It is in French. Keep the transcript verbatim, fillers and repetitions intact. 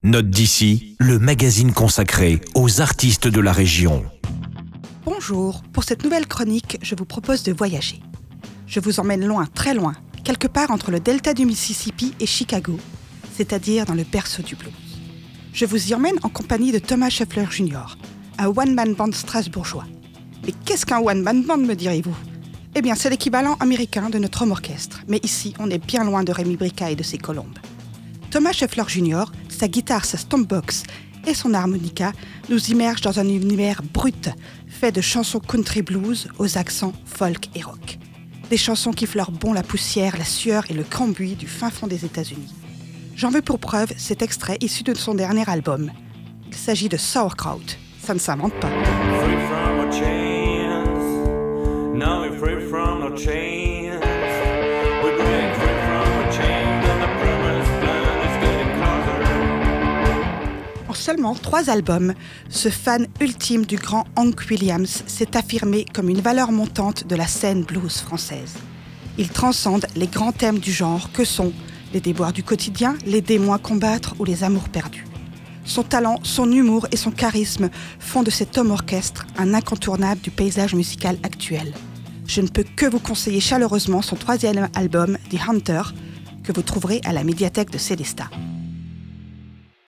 Note d'ici, le magazine consacré aux artistes de la région. Bonjour, pour cette nouvelle chronique, je vous propose de voyager. Je vous emmène loin, très loin, quelque part entre le delta du Mississippi et Chicago, c'est-à-dire dans le berceau du blues. Je vous y emmène en compagnie de Thomas Scheffler junior, un one-man band strasbourgeois. Mais qu'est-ce qu'un one-man band, me direz-vous ? Eh bien, c'est l'équivalent américain de notre homme orchestre, mais ici, on est bien loin de Rémi Brica et de ses colombes. Thomas Scheffler junior, sa guitare, sa stompbox et son harmonica nous immergent dans un univers brut, fait de chansons country blues aux accents folk et rock. Des chansons qui fleurent bon la poussière, la sueur et le cambouis du fin fond des États-Unis. J'en veux pour preuve cet extrait issu de son dernier album. Il s'agit de Sauerkraut. Ça ne s'invente pas. Free from our chains. Now we're free from our chains. We break free from our chains and the promised land is getting closer. En seulement trois albums, ce fan ultime du grand Hank Williams s'est affirmé comme une valeur montante de la scène blues française. Il transcende les grands thèmes du genre que sont les déboires du quotidien, les démons à combattre ou les amours perdus. Son talent, son humour et son charisme font de cet homme orchestre un incontournable du paysage musical actuel. Je ne peux que vous conseiller chaleureusement son troisième album, The Hunter, que vous trouverez à la médiathèque de Célestat.